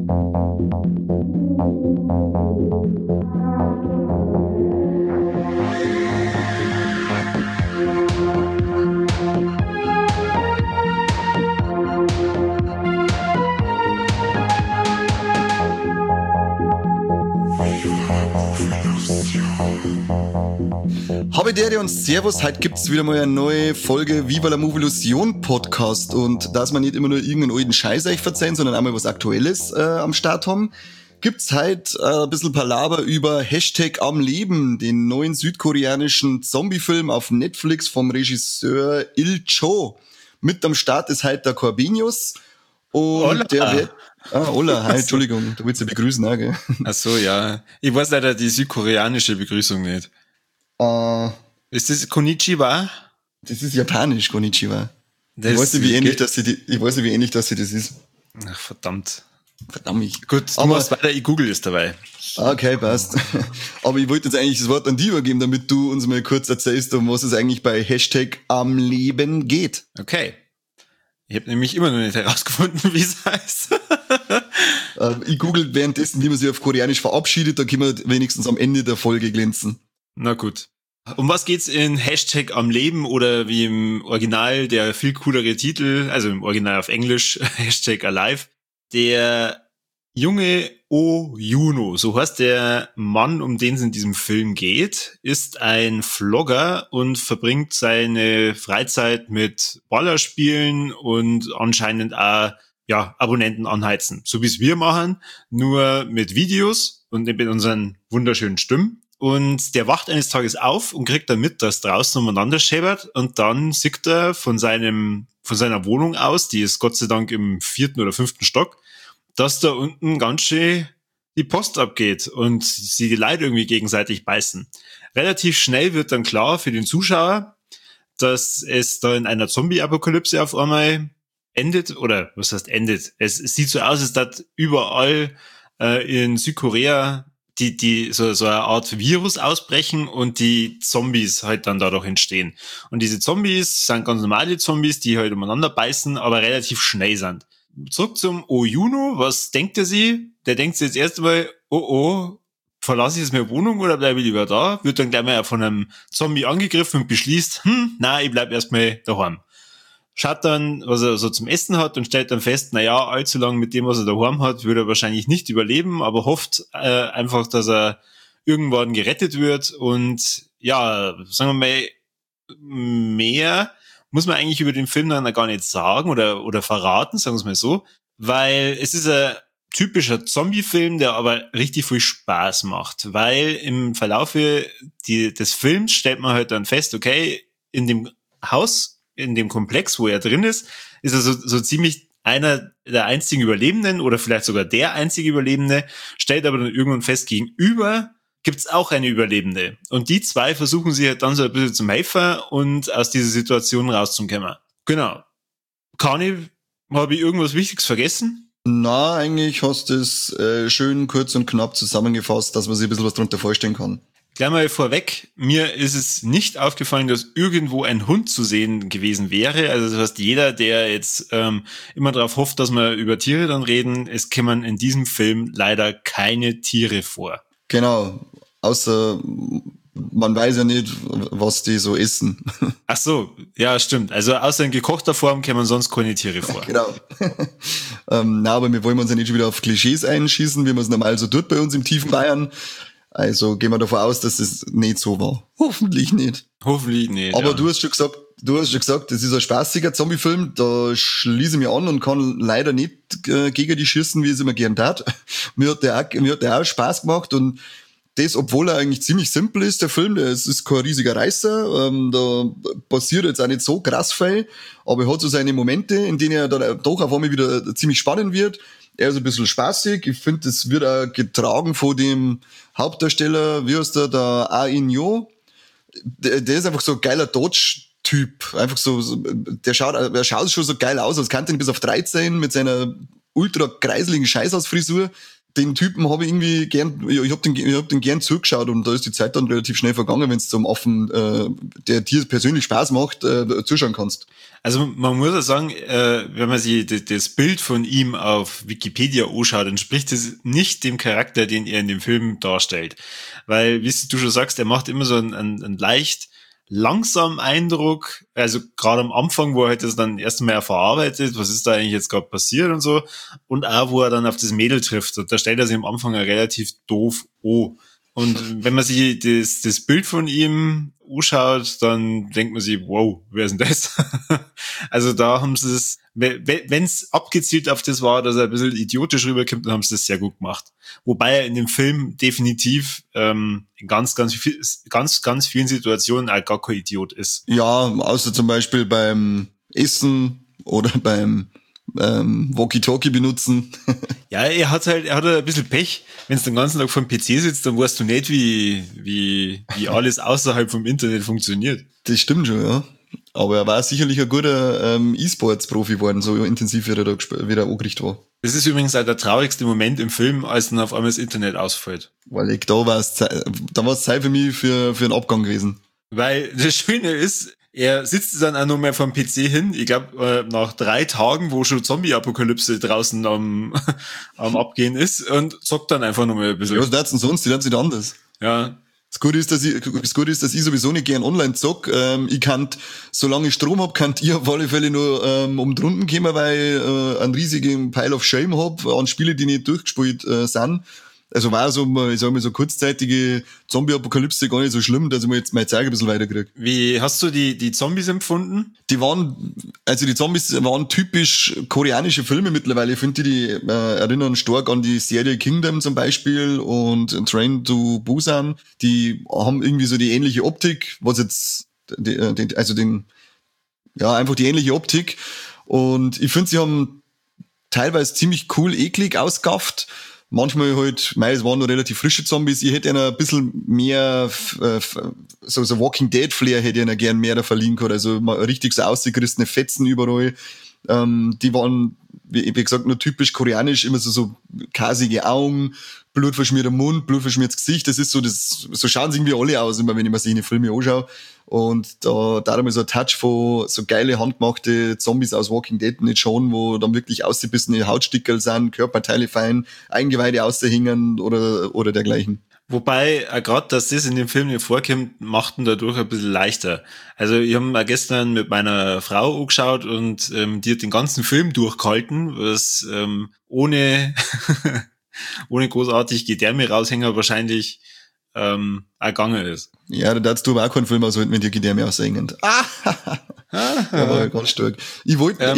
Habe der und Servus, heute gibt's wieder mal eine neue Folge Viva la Movilusion Podcast, und dass wir nicht immer nur irgendeinen alten Scheiß euch verzeihen, sondern auch mal was Aktuelles am Start haben, gibt's heute ein bisschen Palaver über Hashtag am Leben, den neuen südkoreanischen Zombie-Film auf Netflix vom Regisseur Il Cho. Mit am Start ist heute der Corbinius und Hola. der wird... Hola, hi, Entschuldigung, du willst ja begrüßen, auch, gell? Ach so, ja. Ich weiß leider die südkoreanische Begrüßung nicht. Ist das Konnichiwa? Das ist japanisch, Konnichiwa. Das ich weiß nicht, wie ähnlich das ist. Ach, verdammt. Verdammt. Gut, du machst weiter, ich google es dabei. Okay, passt. Aber ich wollte jetzt eigentlich das Wort an dich übergeben, damit du uns mal kurz erzählst, um was es eigentlich bei Hashtag am Leben geht. Okay. Ich habe nämlich immer noch nicht herausgefunden, wie es heißt. Ich google währenddessen, wie man sich auf Koreanisch verabschiedet, da können wir wenigstens am Ende der Folge glänzen. Na gut. Um was geht's in Hashtag am Leben oder wie im Original der viel coolere Titel, also im Original auf Englisch, Hashtag Alive. Der junge Oh Juno, so heißt der Mann, um den es in diesem Film geht, ist ein Vlogger und verbringt seine Freizeit mit Ballerspielen und anscheinend auch Abonnenten anheizen. So wie es wir machen, nur mit Videos und mit unseren wunderschönen Stimmen. Und der wacht eines Tages auf und kriegt dann mit, dass draußen umeinander schäbert, und dann sieht er von seiner Wohnung aus, die ist Gott sei Dank im 4. oder 5. Stock, dass da unten ganz schön die Post abgeht und sie die Leute irgendwie gegenseitig beißen. Relativ schnell wird dann klar für den Zuschauer, dass es da in einer Zombie-Apokalypse auf einmal endet, oder was heißt endet? Es sieht so aus, als dass überall in Südkorea die so eine Art Virus ausbrechen und die Zombies halt dann dadurch entstehen. Und diese Zombies sind ganz normale Zombies, die halt umeinander beißen, aber relativ schnell sind. Zurück zum Oh Juno, was denkt er sich? Der denkt sich jetzt erst einmal, verlasse ich jetzt meine Wohnung oder bleibe ich lieber da? Wird dann gleich mal von einem Zombie angegriffen und beschließt, nein, ich bleib erstmal daheim. Schaut dann, was er so zum Essen hat, und stellt dann fest, allzu lang mit dem, was er daheim hat, würde er wahrscheinlich nicht überleben, aber hofft einfach, dass er irgendwann gerettet wird. Und ja, sagen wir mal, mehr muss man eigentlich über den Film dann gar nicht sagen oder verraten, sagen wir es mal so, weil es ist ein typischer Zombie-Film, der aber richtig viel Spaß macht, weil im Verlaufe des Films stellt man halt dann fest, okay, in dem Haus, in dem Komplex, wo er drin ist er so ziemlich einer der einzigen Überlebenden oder vielleicht sogar der einzige Überlebende, stellt aber dann irgendwann fest, gegenüber gibt's auch eine Überlebende. Und die zwei versuchen sich halt dann so ein bisschen zum helfen und aus dieser Situation rauszukommen. Genau. Habe ich irgendwas Wichtiges vergessen? Na, eigentlich hast du es schön kurz und knapp zusammengefasst, dass man sich ein bisschen was drunter vorstellen kann. Gleich mal vorweg, mir ist es nicht aufgefallen, dass irgendwo ein Hund zu sehen gewesen wäre. Also das heißt, jeder, der jetzt immer darauf hofft, dass wir über Tiere dann reden, es kommen in diesem Film leider keine Tiere vor. Genau, außer man weiß ja nicht, was die so essen. Ach so, ja, stimmt. Also außer in gekochter Form kommen sonst keine Tiere vor. Genau. Aber wir wollen uns ja nicht schon wieder auf Klischees einschießen, wie man es normal so tut bei uns im tiefen Bayern. Also gehen wir davon aus, dass es nicht so war. Hoffentlich nicht. Hoffentlich nicht. Aber du hast schon gesagt, das ist ein spaßiger Zombie-Film. Da schließe ich mich an und kann leider nicht gegen die schießen, wie ich es immer gern tat. Mir hat der auch Spaß gemacht, und das, obwohl er eigentlich ziemlich simpel ist, der Film. Es ist kein riesiger Reißer. Da passiert jetzt auch nicht so krass viel, aber er hat so seine Momente, in denen er dann doch auf einmal wieder ziemlich spannend wird. Er ist ein bisschen spaßig. Ich finde, das wird auch getragen von dem Hauptdarsteller, wie heißt der Ah In-yo. Der ist einfach so ein geiler Dodge-Typ. Einfach er schaut schon so geil aus, als könnte ihn bis auf 13 mit seiner ultra kreiseligen Scheißhausfrisur. den Typen habe ich irgendwie gern, ich hab den gern zugeschaut und da ist die Zeit dann relativ schnell vergangen, wenn es zum Affen, der dir persönlich Spaß macht, zuschauen kannst. Also man muss ja sagen, wenn man sich das Bild von ihm auf Wikipedia anschaut, entspricht es nicht dem Charakter, den er in dem Film darstellt. Weil, wie du schon sagst, er macht immer so einen leicht langsamen Eindruck, also gerade am Anfang, wo er halt das dann erstmal verarbeitet, was ist da eigentlich jetzt gerade passiert und so, und auch, wo er dann auf das Mädel trifft, und da stellt er sich am Anfang ja relativ doof an. Und wenn man sich das Bild von ihm anschaut, dann denkt man sich, wow, wer ist denn das? Also da haben sie es, wenn es abgezielt auf das war, dass er ein bisschen idiotisch rüberkommt, dann haben sie das sehr gut gemacht. Wobei er in dem Film definitiv in ganz vielen Situationen auch gar kein Idiot ist. Ja, außer zum Beispiel beim Essen oder beim Walkie-Talkie benutzen. Ja, er hat ein bisschen Pech. Wenn du den ganzen Tag vor dem PC sitzt, dann weißt du nicht, wie alles außerhalb vom Internet funktioniert. Das stimmt schon, ja. Aber er war sicherlich ein guter E-Sports-Profi geworden, so intensiv wie er da wieder angerichtet war. Das ist übrigens auch der traurigste Moment im Film, als dann auf einmal das Internet ausfällt. Weil da war es Zeit für mich für einen Abgang gewesen. Weil das Schöne ist, er sitzt dann auch noch mal vom PC hin. Ich glaube, nach 3 Tagen, wo schon Zombie-Apokalypse draußen am Abgehen ist, und zockt dann einfach noch mal ein bisschen. Ja, was tät's denn sonst? Die tät's nicht anders. Ja. Das Gute ist, dass ich sowieso nicht gern online zock. Ich kann, solange ich Strom hab, kann ich auf alle Fälle nur um drunten kommen, weil ich einen riesigen Pile of Shame hab an Spiele, die nicht durchgespielt sind. Also war so, ich sag mal, so kurzzeitige Zombie-Apokalypse gar nicht so schlimm, dass ich mir jetzt meine Zeit ein bisschen weiterkriege. Wie hast du die Zombies empfunden? Die Zombies waren typisch koreanische Filme mittlerweile. Ich finde, die erinnern stark an die Serie Kingdom zum Beispiel und Train to Busan. Die haben irgendwie so die ähnliche Optik, was jetzt, einfach die ähnliche Optik. Und ich finde, sie haben teilweise ziemlich cool eklig ausgafft. Manchmal halt, es waren noch relativ frische Zombies. Ich hätte ihnen ein bisschen mehr, so Walking Dead Flair hätte ich ihnen gern mehr da verliehen können. Also mal richtig so ausgerissene Fetzen überall. Die waren, wie gesagt, nur typisch koreanisch, immer so kasige Augen, blutverschmierter Mund, blutverschmiertes Gesicht. Das ist so schauen sie irgendwie alle aus, immer wenn ich mir solche Filme anschaue. Und da haben so ein Touch von so geile handgemachte Zombies aus Walking Dead nicht schon, wo dann wirklich ausgebissene Hautstickerl sind, Körperteile fein, Eingeweide aushängen oder dergleichen. Wobei, gerade, dass das in dem Film nicht vorkommt, macht ihn dadurch ein bisschen leichter. Also ich habe mal gestern mit meiner Frau angeschaut und die hat den ganzen Film durchgehalten, was ohne ohne großartig Gedärme raushängen wahrscheinlich auch gegangen ist. Ja, da darfst du aber auch keinen Film aushalten, wenn dir Gedärme aushängen. Ja, ganz stark. Ich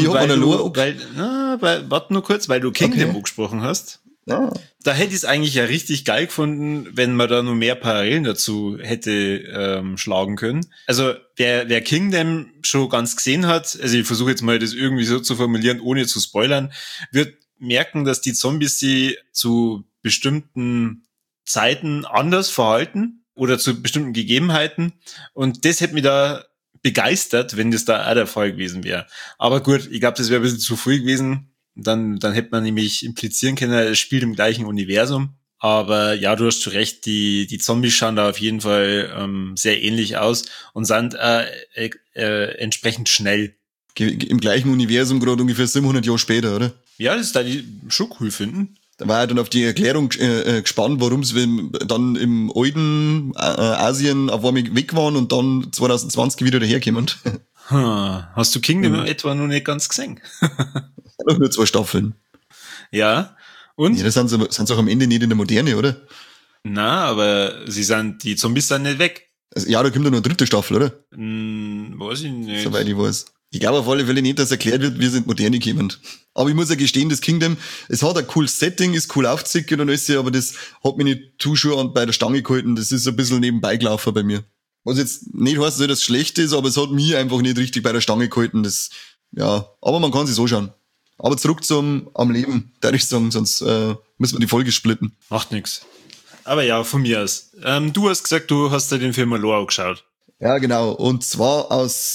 warte nur kurz, weil du Kingdom angesprochen hast. Ja. Da hätte ich es eigentlich ja richtig geil gefunden, wenn man da noch mehr Parallelen dazu hätte schlagen können. Also wer Kingdom schon ganz gesehen hat, also ich versuche jetzt mal das irgendwie so zu formulieren, ohne zu spoilern, wird merken, dass die Zombies sie zu bestimmten Zeiten anders verhalten oder zu bestimmten Gegebenheiten. Und das hätte mich da begeistert, wenn das da auch der Fall gewesen wäre. Aber gut, ich glaube, das wäre ein bisschen zu früh gewesen. Dann hätte man nämlich implizieren können, es spielt im gleichen Universum. Aber ja, du hast schon recht, die Zombies schauen da auf jeden Fall sehr ähnlich aus und sind entsprechend schnell. Im gleichen Universum gerade ungefähr 700 Jahre später, oder? Ja, das da die schon cool finden. Da war ich dann auf die Erklärung gespannt, warum sie dann im alten Asien auf einmal weg waren und dann 2020 wieder daherkommen. Hast du Kingdom etwa noch nicht ganz gesehen? Nur 2 Staffeln. Ja, und? Ja, das sind auch am Ende nicht in der Moderne, oder? Na, aber die Zombies sind nicht weg. Also, ja, da kommt ja noch eine 3. Staffel, oder? Weiß ich nicht. Soweit ich weiß. Ich glaube auf alle Fälle nicht, dass erklärt wird, wie sie in die Moderne kommen. Aber ich muss ja gestehen, das Kingdom, es hat ein cooles Setting, ist cool aufgezogen und alles, aber das hat mich nicht zu schon bei der Stange gehalten. Das ist ein bisschen nebenbei gelaufen bei mir. Was jetzt nicht heißt, dass es schlecht ist, aber es hat mich einfach nicht richtig bei der Stange gehalten. Aber man kann sich so schauen. Aber zurück am Leben, würde ich sagen, sonst müssen wir die Folge splitten. Macht nix. Aber ja, von mir aus. Du hast gesagt, du hast dir den Film allein angeschaut. Ja, genau. Und zwar aus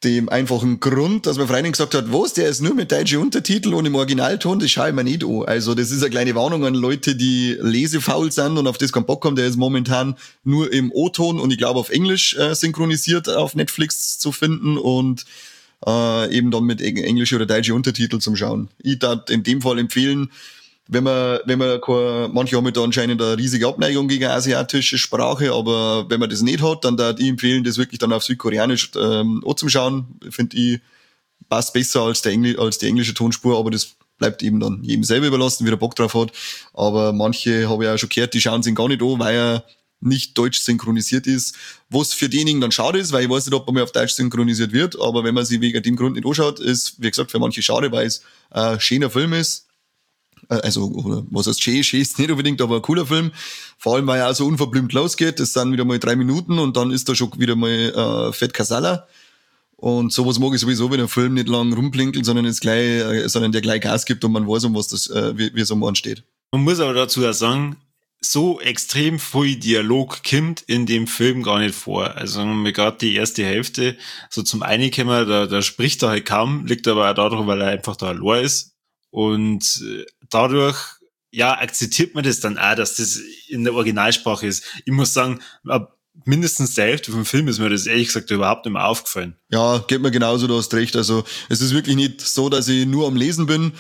dem einfachen Grund, dass man Freundin gesagt hat, was, der ist nur mit deutschen Untertitel und im Originalton, das schaue ich mir nicht an. Also das ist eine kleine Warnung an Leute, die lesefaul sind und auf das keinen Bock haben. Der ist momentan nur im O-Ton und ich glaube auf Englisch synchronisiert auf Netflix zu finden und eben dann mit englische oder deutsche Untertitel zum Schauen. Ich darf in dem Fall empfehlen, wenn man manche haben da anscheinend eine riesige Abneigung gegen asiatische Sprache, aber wenn man das nicht hat, dann darf ich empfehlen, das wirklich dann auf Südkoreanisch anzuschauen. Finde ich, passt besser als die englische Tonspur, aber das bleibt eben dann jedem selber überlassen, wie der Bock drauf hat. Aber manche habe ich auch schon gehört, die schauen sich gar nicht an, weil er nicht deutsch synchronisiert ist, was für diejenigen dann schade ist, weil ich weiß nicht, ob er mal auf Deutsch synchronisiert wird, aber wenn man sich wegen dem Grund nicht anschaut, ist, wie gesagt, für manche schade, weil es ein schöner Film ist. Also, oder was heißt schön ist nicht unbedingt, aber ein cooler Film. Vor allem, weil er auch so unverblümt losgeht. Das sind wieder mal 3 Minuten und dann ist da schon wieder mal Fett Kasala. Und sowas mag ich sowieso, wenn ein Film nicht lang rumplinkelt, sondern der gleich Gas gibt und man weiß, um was das, wie es am Ohren steht. Man muss aber dazu auch sagen, so extrem viel Dialog kommt in dem Film gar nicht vor. Also mir gerade die erste Hälfte so zum Einkommen, da spricht er halt kaum, liegt aber auch daran, weil er einfach da allein ist. Und dadurch, ja, akzeptiert man das dann auch, dass das in der Originalsprache ist. Ich muss sagen, ab mindestens der Hälfte vom Film ist mir das ehrlich gesagt überhaupt nicht mehr aufgefallen. Ja, geht mir genauso, du hast recht. Also es ist wirklich nicht so, dass ich nur am Lesen bin.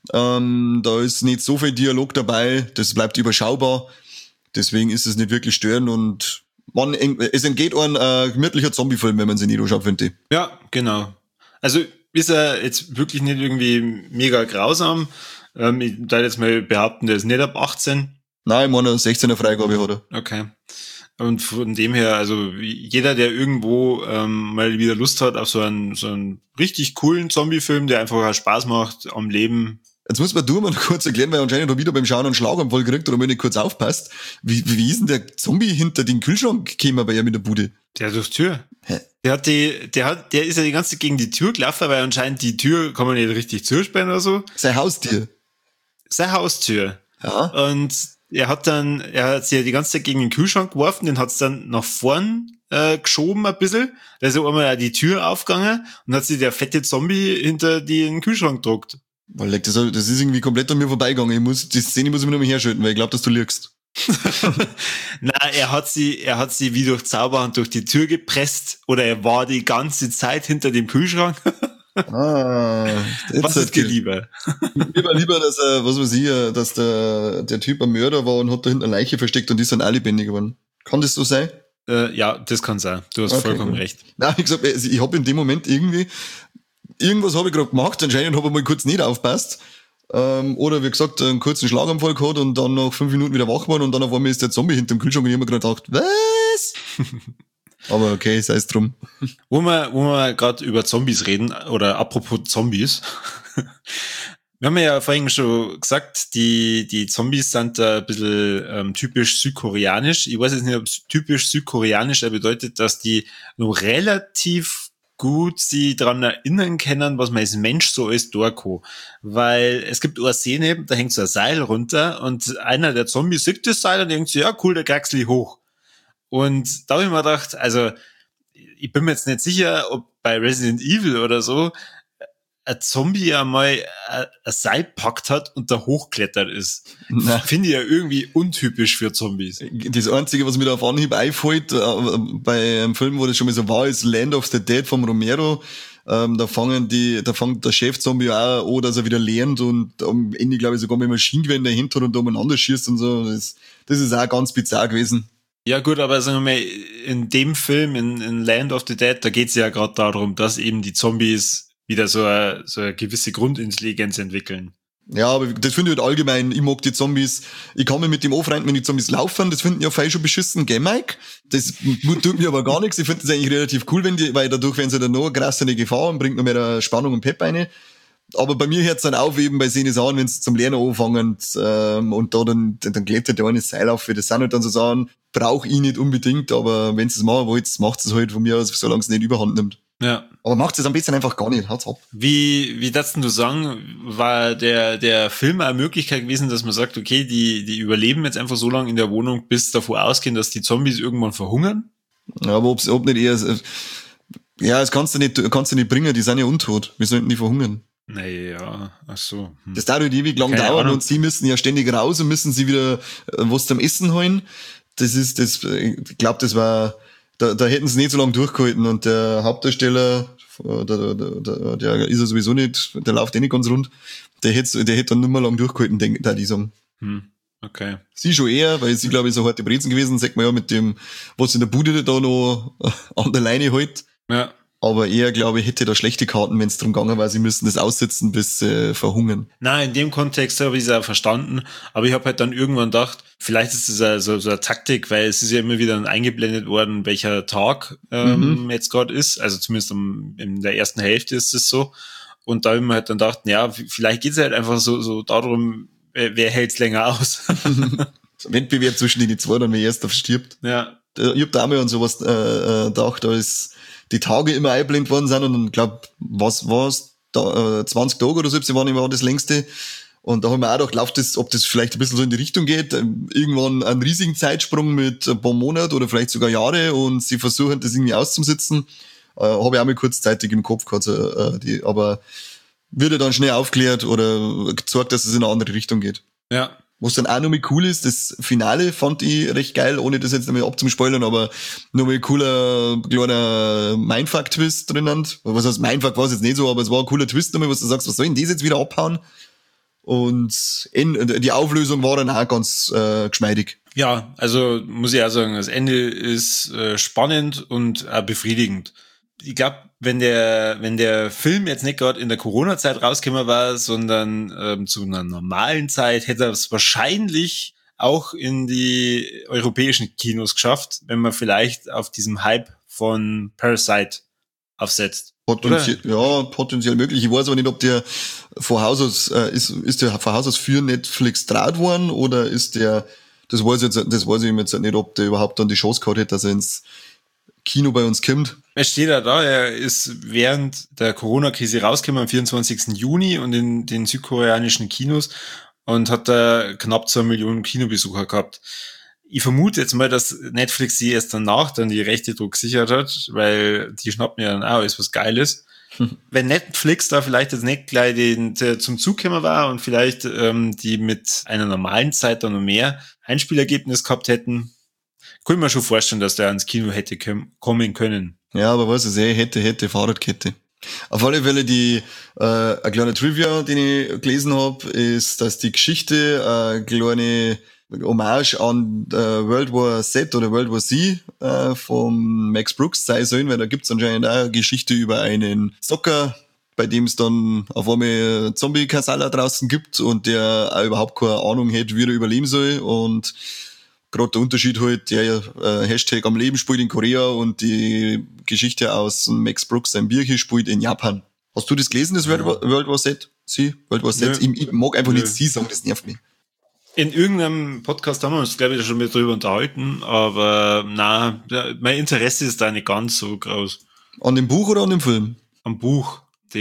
Da ist nicht so viel Dialog dabei, das bleibt überschaubar. Deswegen ist es nicht wirklich störend und es entgeht ein gemütlicher Zombie-Film, wenn man sie nicht anschaut, finde ich. Ja, genau. Also ist er jetzt wirklich nicht irgendwie mega grausam. Ich würde jetzt mal behaupten, der ist nicht ab 18. Nein, ich meine, 16er Freigabe hat er. Okay. Und von dem her, also jeder, der irgendwo mal wieder Lust hat auf so einen richtig coolen Zombie-Film, der einfach auch Spaß macht am Leben. Jetzt muss man mal kurz erklären, weil anscheinend da wieder beim Schauen einen Schlaganfall gekriegt oder mal nicht kurz aufpasst. Wie ist denn der Zombie hinter den Kühlschrank gekommen bei ihm in der Bude? Der durch die Tür. Hä? Der ist ja die ganze Zeit gegen die Tür gelaufen, weil anscheinend die Tür kann man nicht richtig zusperren oder so. Sein Haustier. Seine Haustür. Ja. Und er hat sich ja die ganze Zeit gegen den Kühlschrank geworfen, den hat's dann nach vorn geschoben ein bisschen. Da ist ja einmal die Tür aufgegangen und hat sich der fette Zombie hinter den Kühlschrank gedruckt. Weil das ist irgendwie komplett an mir vorbeigegangen. Die Szene muss ich mir noch mal herschalten, weil ich glaube, dass du lügst. Nein, er hat sie wie durch Zauberhand durch die Tür gepresst oder er war die ganze Zeit hinter dem Kühlschrank. Was ist dir lieber? Lieber, dass was weiß ich, dass der Typ ein Mörder war und hat da hinten eine Leiche versteckt und die sind alle lebendig geworden. Kann das so sein? Ja, das kann sein. Du hast vollkommen recht. Nein, wie gesagt, ich habe in dem Moment irgendwas habe ich gerade gemacht, anscheinend habe ich mal kurz nicht aufgepasst. Oder wie gesagt, einen kurzen Schlaganfall gehabt und dann nach 5 Minuten wieder wach geworden und dann auf einmal ist der Zombie hinterm Kühlschrank und ich hab mir gerade gedacht, was? Aber okay, sei es drum. Wo wir gerade über Zombies reden, oder apropos Zombies, wir haben ja vorhin schon gesagt, die Zombies sind da ein bisschen typisch südkoreanisch. Ich weiß jetzt nicht, ob typisch südkoreanisch bedeutet, dass die noch relativ gut sie daran erinnern können, was man als Mensch so alles durchkommt. Weil es gibt eine Szene, da hängt so ein Seil runter und einer der Zombies sieht das Seil und denkt so, ja cool, der kraxel ich hoch. Und da habe ich mir gedacht, also ich bin mir jetzt nicht sicher, ob bei Resident Evil oder so ein Zombie einmal ein Seil packt hat und da hochklettert ist. Finde ich ja irgendwie untypisch für Zombies. Das Einzige, was mir da auf Anhieb einfällt, bei einem Film, wo das schon mal so war, ist Land of the Dead vom Romero. Da fängt der Chef-Zombie auch an, dass er wieder lernt und am Ende, glaube ich, sogar mit Maschinengewehre dahinter und da umeinander schießt und so. Das ist auch ganz bizarr gewesen. Ja gut, aber sagen wir mal, in dem Film, in Land of the Dead, da geht es ja gerade darum, dass eben die Zombies wieder so eine gewisse Grundintelligenz entwickeln. Ja, aber das finde ich halt allgemein. Ich mag die Zombies. Ich kann mir mit dem anfreunden, wenn die Zombies laufen. Das finden ja viele schon beschissen, gell, Mike? Das tut mir aber gar nichts. Ich finde das eigentlich relativ cool, weil dadurch werden sie dann noch eine krassere Gefahr und bringt noch mehr Spannung und Pep rein. Aber bei mir hört es dann auf, eben bei Szene Sachen, wenn sie zum Lernen anfangen und da dann klettert der eine Seil auf, das sind halt dann so Sachen, brauche ich nicht unbedingt, aber wenn sie es machen wollt, macht es halt von mir aus, solange es nicht überhand nimmt. Ja. Aber macht es am besten einfach gar nicht, haut's ab. Wie darfst du sagen, war der Film eine Möglichkeit gewesen, dass man sagt, okay, die überleben jetzt einfach so lange in der Wohnung, bis davor ausgehen, dass die Zombies irgendwann verhungern? Ja, aber ob nicht eher, Ja, das kannst du nicht bringen, die sind ja untot. Wir sollten die verhungern. Naja, ach so. Das dauert ewig lang Keine dauern Ahnung. und sie müssen ja ständig raus und müssen sie wieder was zum Essen holen. Ich glaube, das war, da hätten sie nicht so lange durchgehalten und der Hauptdarsteller, der ist ja sowieso nicht, der läuft eh nicht ganz rund, der hätte dann nicht mehr lang durchgehalten, da die sagen. Okay. Sie schon eher, weil sie, glaube ich, so harte Brezen gewesen, sagt man ja mit dem, was in der Bude da noch an der Leine hält. Ja. Aber er, glaube ich, hätte da schlechte Karten, wenn es darum gegangen war, sie müssen das aussitzen, bis sie verhungern. Nein, in dem Kontext habe ich es auch verstanden, aber ich habe halt dann irgendwann gedacht, vielleicht ist das so eine Taktik, weil es ist ja immer wieder eingeblendet worden, welcher Tag jetzt gerade ist, also zumindest in der ersten Hälfte ist es so. Und da habe ich mir halt dann gedacht, ja, vielleicht geht es halt einfach so darum, wer hält's länger aus. Wettbewerb zwischen den zwei, dann wer erst stirbt. Ja. Ich hab da auch mal an sowas gedacht, da ist die Tage immer eingeblendet worden sind und dann glaub, was war's, 20 Tage oder so, sie waren immer das längste. Und da haben wir auch gedacht, ob das vielleicht ein bisschen so in die Richtung geht. Irgendwann einen riesigen Zeitsprung mit ein paar Monaten oder vielleicht sogar Jahre und sie versuchen das irgendwie auszusitzen. Habe ich auch mal kurzzeitig im Kopf gehabt, aber wird ja dann schnell aufklärt oder gezeigt, dass es in eine andere Richtung geht. Ja. Was dann auch nochmal cool ist, das Finale fand ich recht geil, ohne das jetzt nochmal abzuspoilern, aber nochmal ein cooler, kleiner Mindfuck-Twist drinnen. Was heißt Mindfuck, war es jetzt nicht so, aber es war ein cooler Twist nochmal, was du sagst, was soll denn das jetzt wieder abhauen? Und die Auflösung war dann auch ganz geschmeidig. Ja, also muss ich auch sagen, das Ende ist spannend und auch befriedigend. Ich glaube, wenn der Film jetzt nicht gerade in der Corona-Zeit rausgekommen war, sondern zu einer normalen Zeit, hätte er es wahrscheinlich auch in die europäischen Kinos geschafft, wenn man vielleicht auf diesem Hype von Parasite aufsetzt. Potenziell möglich. Ich weiß aber nicht, ob der von Haus aus, ist der von Haus aus für Netflix draht worden oder ist der, das weiß ich jetzt nicht, ob der überhaupt dann die Chance gehabt hätte, dass er ins Kino bei uns kommt. Es steht ja da, er ist während der Corona-Krise rausgekommen am 24. Juni und in den südkoreanischen Kinos und hat da knapp 2 Millionen Kinobesucher gehabt. Ich vermute jetzt mal, dass Netflix sie erst danach dann die Rechte Druck gesichert hat, weil die schnappen ja dann auch alles, was geil ist. Wenn Netflix da vielleicht jetzt nicht gleich zum Zug gekommen war und vielleicht die mit einer normalen Zeit dann noch mehr Einspielergebnis gehabt hätten, kann ich mir schon vorstellen, dass der ans Kino hätte kommen können. Ja, aber was ist hätte, Fahrradkette. Auf alle Fälle ein kleiner Trivia, den ich gelesen habe, ist, dass die Geschichte kleine Hommage an World War Z oder World War Z vom Max Brooks sein sollen, weil da gibt's anscheinend auch eine Geschichte über einen Soccer, bei dem es dann auf einmal Zombie-Kasala draußen gibt und der auch überhaupt keine Ahnung hätte, wie er überleben soll und gerade der Unterschied halt, der Hashtag am Leben spielt in Korea und die Geschichte aus Max Brooks, sein Bierchen, spielt in Japan. Hast du das gelesen, das World War Z? World War Z? Ich mag einfach nicht sie sagen, das nervt mich. In irgendeinem Podcast haben wir uns, glaube ich, schon mal drüber unterhalten, aber mein Interesse ist da nicht ganz so groß. An dem Buch oder an dem Film? Am Buch.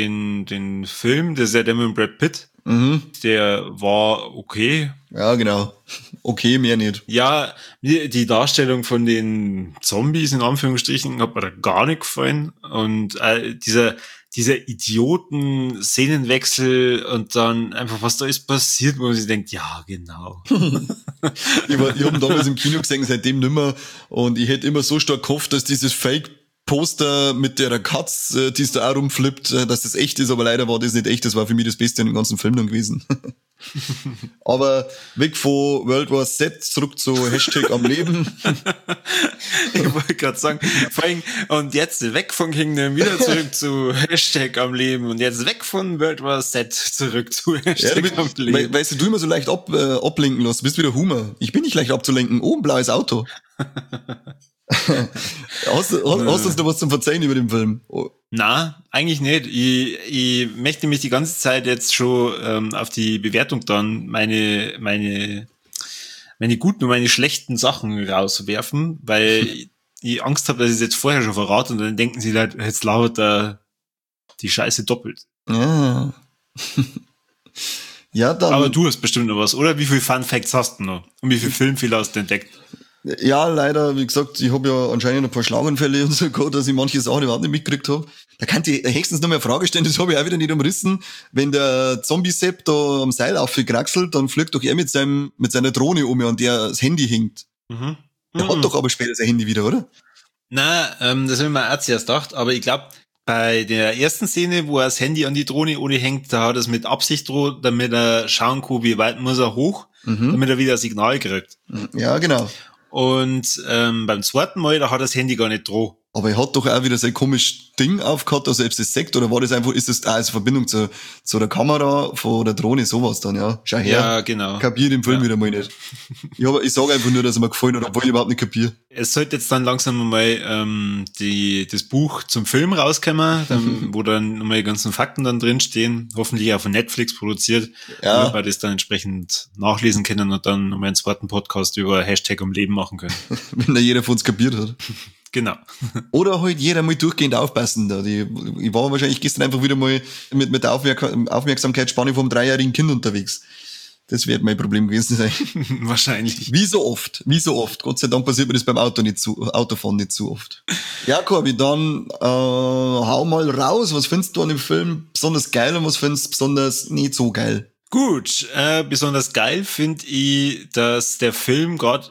Den Film, das ist ja der mit Brad Pitt, der war okay. Ja, genau. Okay, mehr nicht. Ja, die Darstellung von den Zombies in Anführungsstrichen hat mir da gar nicht gefallen. Und dieser Idioten-Szenenwechsel und dann einfach, was da ist passiert, wo man sich denkt, ja, genau. Ich habe damals im Kino gesehen, seitdem nimmer. Und ich hätte immer so stark gehofft, dass dieses Fake-Poster mit der Katze, die es da auch rumflippt, dass das echt ist, aber leider war das nicht echt. Das war für mich das Beste in dem ganzen Film dann gewesen. Aber weg von World War Z, zurück zu Hashtag am Leben. Ich wollte gerade sagen, vor allem, und jetzt weg von Kingdom, wieder zurück zu Hashtag am Leben und jetzt weg von World War Z, zurück zu Hashtag am Leben. Weißt du immer so leicht ablenken lässt, du bist wieder Humor. Ich bin nicht leicht abzulenken. Oh, ein blaues Auto. Hast du noch was zum Verzeihen über den Film? Oh. Na, eigentlich nicht. Ich möchte mich die ganze Zeit jetzt schon auf die Bewertung dann meine guten und meine schlechten Sachen rauswerfen, weil ich Angst habe, dass ich es jetzt vorher schon verrate und dann denken sie halt, jetzt lauert da die Scheiße doppelt. Ja. Ja, dann. Aber du hast bestimmt noch was, oder? Wie viele Fun Facts hast du noch? Und wie viel Filmfehler hast du entdeckt? Ja, leider, wie gesagt, ich habe ja anscheinend ein paar Schlaganfälle und so gehabt, dass ich manche Sachen überhaupt nicht mitgekriegt habe. Da kann ich höchstens noch mal eine Frage stellen, das habe ich auch wieder nicht umrissen. Wenn der Zombie-Sepp da am Seil aufgekraxelt, dann fliegt doch er mit seiner Drohne um, an der das Handy hängt. Mhm. Der hat doch aber später sein Handy wieder, oder? Na, das habe ich mir auch zuerst gedacht, aber ich glaube, bei der ersten Szene, wo er das Handy an die Drohne ohne hängt, da hat er es mit Absicht droht, damit er schauen kann, wie weit muss er hoch, damit er wieder ein Signal kriegt. Ja, genau. Und beim zweiten Mal, da hat er das Handy gar nicht droh. Aber er hat doch auch wieder sein komisches Ding aufgehabt, also ob es das sagt, oder war das einfach, ist das als Verbindung zu der Kamera von der Drohne, sowas dann, ja? Schau her. Ja, genau. Kapier den Film wieder mal nicht. Ich sage einfach nur, dass er mir gefallen hat, obwohl ich überhaupt nicht kapier. Es sollte jetzt dann langsam mal das Buch zum Film rauskommen, wo dann nochmal die ganzen Fakten dann drinstehen, hoffentlich auch von Netflix produziert, damit wir das dann entsprechend nachlesen können und dann nochmal einen zweiten Podcast über Hashtag am Leben machen können. Wenn da jeder von uns kapiert hat. Genau. Oder halt jeder mal durchgehend aufpassen. Da. Ich war wahrscheinlich gestern einfach wieder mal mit der Aufmerksamkeitsspanne vom 3-jährigen Kind unterwegs. Das wird mein Problem gewesen sein. Wahrscheinlich. Wie so oft. Gott sei Dank passiert mir das beim Autofahren nicht zu oft. Ja, Corby, dann hau mal raus. Was findest du an dem Film besonders geil und was findest du besonders nicht so geil? Gut, besonders geil finde ich, dass der Film gerade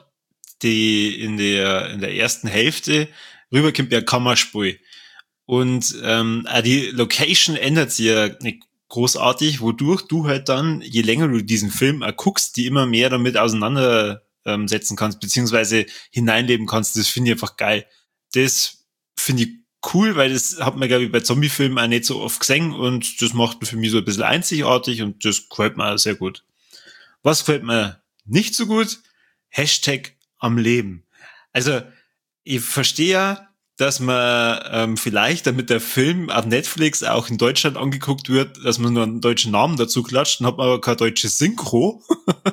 in der ersten Hälfte rüberkommt ja Kammerspiel. Und auch die Location ändert sich ja nicht großartig, wodurch du halt dann, je länger du diesen Film guckst, die immer mehr damit auseinandersetzen kannst, beziehungsweise hineinleben kannst. Das finde ich einfach geil. Das finde ich cool, weil das hat man, glaube ich, bei Zombie-Filmen auch nicht so oft gesehen und das macht ihn für mich so ein bisschen einzigartig und das gefällt mir auch sehr gut. Was gefällt mir nicht so gut? Hashtag am Leben. Also, ich verstehe ja, dass man vielleicht, damit der Film auf Netflix auch in Deutschland angeguckt wird, dass man nur einen deutschen Namen dazu klatscht, dann hat man aber kein deutsches Synchro.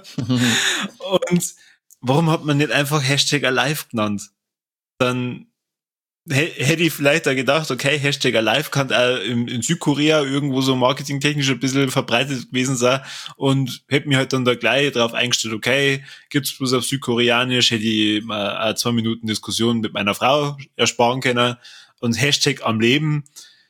Und warum hat man nicht einfach Hashtag Alive genannt? Dann hätte ich vielleicht da gedacht, okay, Hashtag Alive kann auch in Südkorea irgendwo so marketingtechnisch ein bisschen verbreitet gewesen sein und hätte mir halt dann da gleich drauf eingestellt, okay, gibt's bloß auf Südkoreanisch, hätte ich mal 2 Minuten Diskussion mit meiner Frau ersparen können und Hashtag am Leben.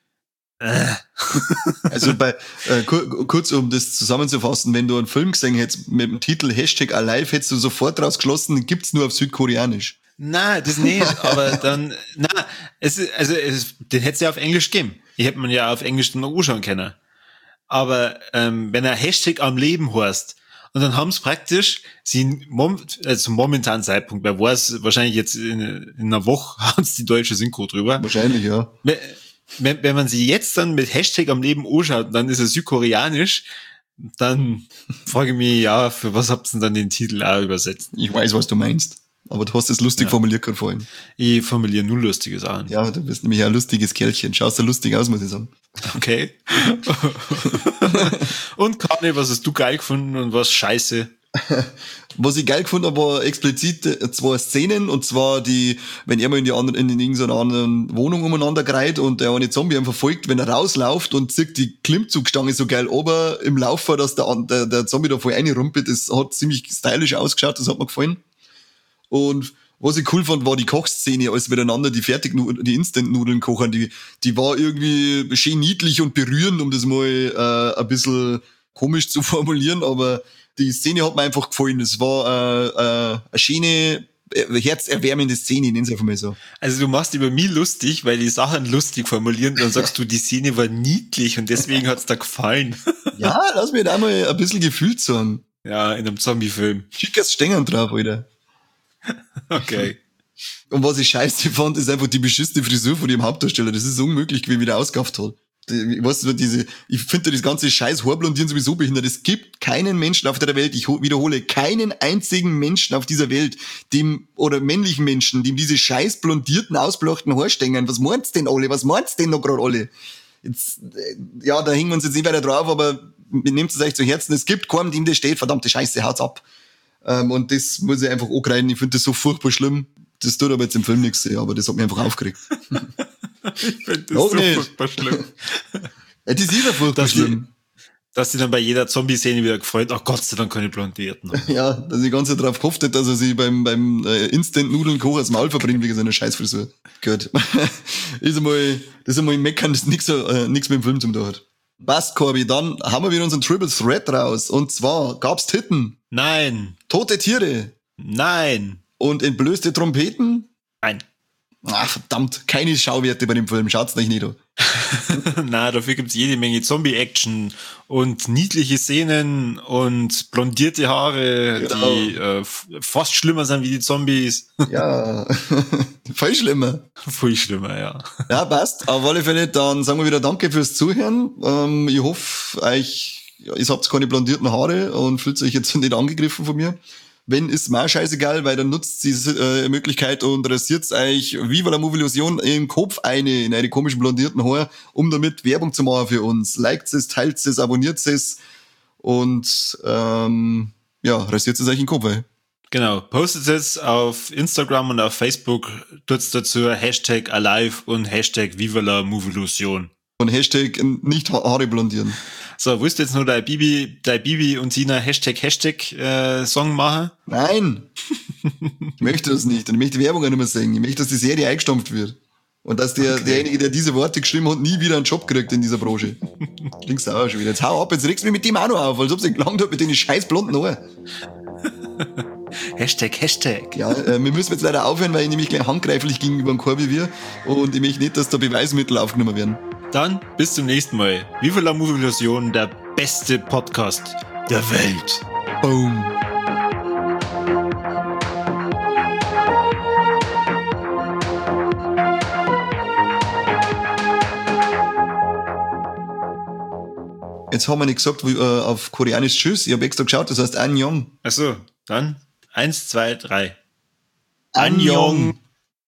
Also kurz um das zusammenzufassen, wenn du einen Film gesehen hättest mit dem Titel Hashtag Alive, hättest du sofort rausgeschlossen, den gibt's nur auf Südkoreanisch. Na, das nicht, aber dann, den hätte es ja auf Englisch gegeben. Ich hätte man ja auf Englisch dann noch anschauen können. Aber wenn er Hashtag am Leben heißt, und dann haben sie praktisch zum momentanen Zeitpunkt, wer weiß, wahrscheinlich jetzt in einer Woche haben sie die deutsche Synchro drüber. Wahrscheinlich, ja. Wenn man sie jetzt dann mit Hashtag am Leben anschaut, dann ist er südkoreanisch, dann frage ich mich, ja, für was habt ihr denn dann den Titel auch übersetzt? Ich weiß, was du meinst. Aber du hast es lustig formuliert gerade vorhin. Ich formuliere nur lustige Sachen. Ja, du bist nämlich ein lustiges Kerlchen. Schaust du lustig aus, muss ich sagen. Okay. Und Kani, was hast du geil gefunden und was scheiße? Was ich geil gefunden habe, war explizit 2 Szenen, und zwar wenn er mal in irgendeiner anderen Wohnung umeinander greift und der eine Zombie ihn verfolgt, wenn er rausläuft und zieht die Klimmzugstange so geil ober im Laufer, dass der Zombie da voll reinrumpelt. Das hat ziemlich stylisch ausgeschaut, das hat mir gefallen. Und was ich cool fand, war die Kochszene, als miteinander die Instant-Nudeln kochen. Die war irgendwie schön niedlich und berührend, um das mal ein bisschen komisch zu formulieren, aber die Szene hat mir einfach gefallen. Es war eine schöne, herzerwärmende Szene, ich nenne es einfach mal so. Also du machst über mich lustig, weil die Sachen lustig formulieren, dann sagst du, die Szene war niedlich und deswegen hat's da gefallen. Ja, lass mir da mal ein bisschen Gefühl sagen. Ja, in einem Zombie-Film. Schickers Stängern drauf, Alter. Okay. Und was ich scheiße fand, ist einfach die beschissene Frisur von dem Hauptdarsteller. Das ist so unmöglich, wie er wieder ausgekauft hat. Ich finde das ganze scheiß Haarblondieren sowieso behindert. Es gibt keinen Menschen auf der Welt, ich wiederhole, keinen einzigen Menschen auf dieser Welt, oder männlichen Menschen, dem diese scheiß blondierten, ausblochten Haarstängern, was meint's denn alle? Was meint's denn noch gerade alle? Jetzt, ja, da hängen wir uns jetzt nicht weiter drauf, aber nehmt es euch zu Herzen. Es gibt keinen, dem das steht, verdammte Scheiße, haut's ab. Und das muss ich einfach angreifen. Ich finde das so furchtbar schlimm. Das tut aber jetzt im Film nichts, aber das hat mich einfach aufgeregt. Ich finde das so furchtbar schlimm. Das ist wieder furchtbar schlimm. Dass sie dann bei jeder Zombie-Szene wieder gefreut, ach Gott sei Dank keine Blondierten. Ja, dass ich die ganze Zeit drauf gehofft hätte, dass er sich beim Instant-Nudeln-Koch das Maul verbringt wegen seiner Scheißfrisur. Gut. Das ist einmal meckern, das nichts mit dem Film zum tun hat. Passt, Corby, dann haben wir wieder unseren Triple Threat raus. Und zwar gab's Titten. Nein. Tote Tiere. Nein. Und entblößte Trompeten. Nein. Ach, verdammt, keine Schauwerte bei dem Film. Schaut's euch nicht an. Na, dafür gibt's jede Menge Zombie-Action und niedliche Szenen und blondierte Haare, Genau. die fast schlimmer sind wie die Zombies. Ja, voll schlimmer. Voll schlimmer, ja. Ja, passt. Auf alle Fälle, dann sagen wir wieder Danke fürs Zuhören. Ich hoffe, ihr habt keine blondierten Haare und fühlt euch jetzt nicht angegriffen von mir. Wenn, ist mir auch scheißegal, weil dann nutzt diese Möglichkeit und rasiert euch Viva la Movilusion im Kopf in eine komischen blondierten Haare, um damit Werbung zu machen für uns. Liked es, teilt es, abonniert es und rasiert es euch in den Kopf. Genau, postet es auf Instagram und auf Facebook, tut's dazu Hashtag Alive und Hashtag Viva la Movilusion. Und Hashtag nicht Haare blondieren. So, willst du jetzt noch dein Bibi und Sina Hashtag Song machen? Nein! Ich möchte das nicht. Und ich möchte Werbung auch nicht mehr singen. Ich möchte, dass die Serie eingestampft wird. Und dass derjenige, der diese Worte geschrieben hat, nie wieder einen Job kriegt in dieser Branche. Klingst du auch schon wieder. Jetzt hau ab, jetzt regst du mich mit dem auch noch auf, als ob es gelangt hat mit den scheiß blonden Haaren. Hashtag. Ja, wir müssen jetzt leider aufhören, weil ich nämlich gleich handgreiflich gegenüber dem Corby wir und ich möchte nicht, dass da Beweismittel aufgenommen werden. Dann bis zum nächsten Mal. Viva la Movilusion, der beste Podcast der Welt. Boom. Jetzt haben wir nicht gesagt, auf Koreanisch Tschüss. Ich habe extra geschaut, das heißt Annyeong. Achso, dann 1, 2, 3. Annyeong.